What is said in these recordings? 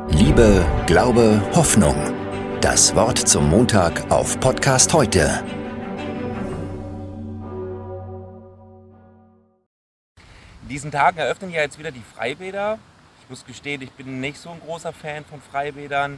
Liebe, Glaube, Hoffnung. Das Wort zum Montag auf Podcast heute. In diesen Tagen eröffnen ja jetzt wieder die Freibäder. Ich muss gestehen, ich bin nicht so ein großer Fan von Freibädern,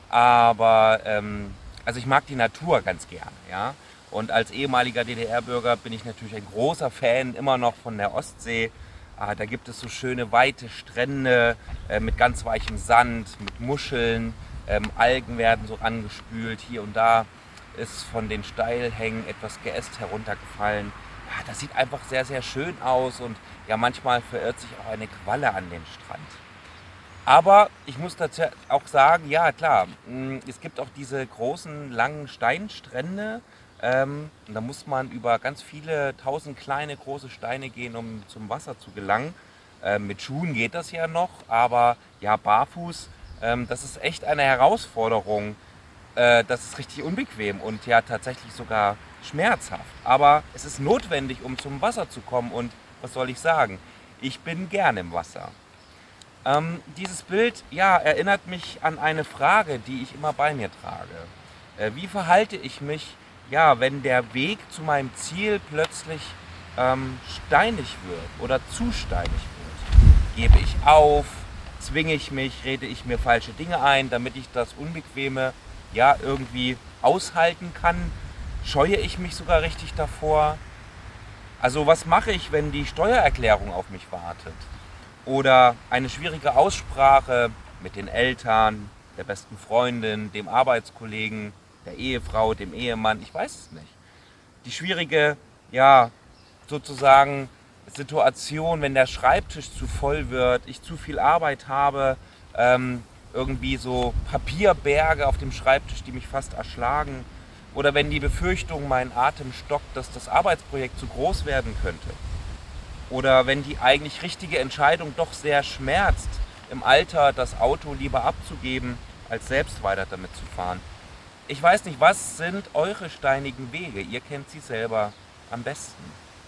aber ich mag die Natur ganz gerne. Ja? Und als ehemaliger DDR-Bürger bin ich natürlich ein großer Fan immer noch von der Ostsee. Da gibt es so schöne weite Strände mit ganz weichem Sand, mit Muscheln. Algen werden so angespült. Hier und da ist von den Steilhängen etwas Geäst heruntergefallen. Ja, das sieht einfach sehr, sehr schön aus und ja, manchmal verirrt sich auch eine Qualle an den Strand. Aber ich muss dazu auch sagen, ja klar, es gibt auch diese großen, langen Steinstrände. Und da muss man über ganz viele tausend kleine, große Steine gehen, um zum Wasser zu gelangen. Mit Schuhen geht das ja noch, aber ja, barfuß, das ist echt eine Herausforderung. Das ist richtig unbequem und ja tatsächlich sogar schmerzhaft. Aber es ist notwendig, um zum Wasser zu kommen und was soll ich sagen? Ich bin gern im Wasser. Dieses Bild ja, erinnert mich an eine Frage, die ich immer bei mir trage. Wie verhalte ich mich, ja, wenn der Weg zu meinem Ziel plötzlich steinig wird oder zu steinig wird? Gebe ich auf? Zwinge ich mich? Rede ich mir falsche Dinge ein, damit ich das Unbequeme ja irgendwie aushalten kann? Scheue ich mich sogar richtig davor? Also was mache ich, wenn die Steuererklärung auf mich wartet? Oder eine schwierige Aussprache mit den Eltern, der besten Freundin, dem Arbeitskollegen, der Ehefrau, dem Ehemann, ich weiß es nicht. Die schwierige, ja, sozusagen Situation, wenn der Schreibtisch zu voll wird, ich zu viel Arbeit habe, irgendwie so Papierberge auf dem Schreibtisch, die mich fast erschlagen. Oder wenn die Befürchtung meinen Atem stockt, dass das Arbeitsprojekt zu groß werden könnte. Oder wenn die eigentlich richtige Entscheidung doch sehr schmerzt, im Alter das Auto lieber abzugeben, als selbst weiter damit zu fahren. Ich weiß nicht, was sind eure steinigen Wege? Ihr kennt sie selber am besten.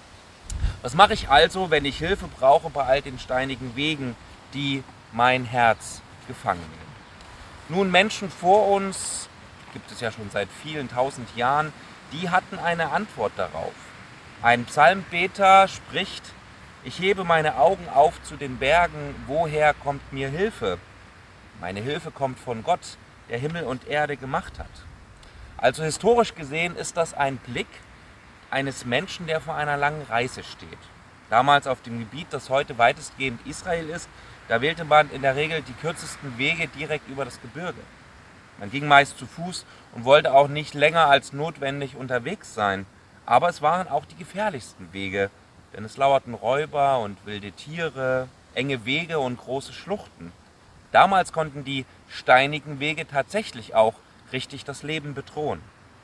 Was mache ich also, wenn ich Hilfe brauche bei all den steinigen Wegen, die mein Herz gefangen nehmen? Nun, Menschen vor uns, gibt es ja schon seit vielen tausend Jahren, die hatten eine Antwort darauf. Ein Psalmbeter spricht: Ich hebe meine Augen auf zu den Bergen, woher kommt mir Hilfe? Meine Hilfe kommt von Gott, der Himmel und Erde gemacht hat. Also historisch gesehen ist das ein Blick eines Menschen, der vor einer langen Reise steht. Damals auf dem Gebiet, das heute weitestgehend Israel ist, da wählte man in der Regel die kürzesten Wege direkt über das Gebirge. Man ging meist zu Fuß und wollte auch nicht länger als notwendig unterwegs sein. Aber es waren auch die gefährlichsten Wege, denn es lauerten Räuber und wilde Tiere, enge Wege und große Schluchten. Damals konnten die steinigen Wege tatsächlich auch richtig das Leben bedrohen.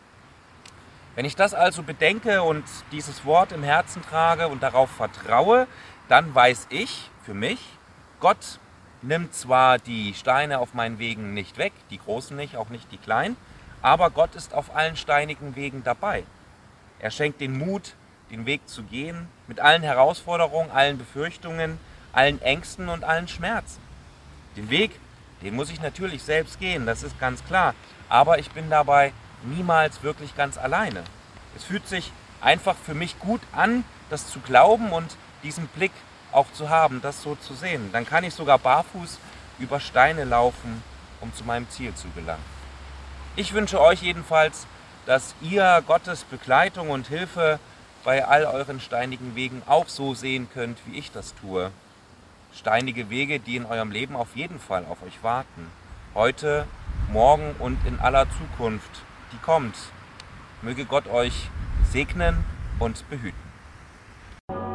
Wenn ich das also bedenke und dieses Wort im Herzen trage und darauf vertraue, dann weiß ich für mich, Gott nimmt zwar die Steine auf meinen Wegen nicht weg, die großen nicht, auch nicht die kleinen, aber Gott ist auf allen steinigen Wegen dabei. Er schenkt den Mut, den Weg zu gehen, mit allen Herausforderungen, allen Befürchtungen, allen Ängsten und allen Schmerzen. Den Weg, den muss ich natürlich selbst gehen, das ist ganz klar, aber ich bin dabei niemals wirklich ganz alleine. Es fühlt sich einfach für mich gut an, das zu glauben und diesen Blick auch zu haben, das so zu sehen. Dann kann ich sogar barfuß über Steine laufen, um zu meinem Ziel zu gelangen. Ich wünsche euch jedenfalls, dass ihr Gottes Begleitung und Hilfe bei all euren steinigen Wegen auch so sehen könnt, wie ich das tue. Steinige Wege, die in eurem Leben auf jeden Fall auf euch warten. Heute, morgen und in aller Zukunft, die kommt. Möge Gott euch segnen und behüten.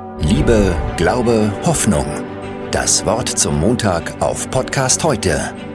Liebe, Glaube, Hoffnung. Das Wort zum Montag auf Podcast heute.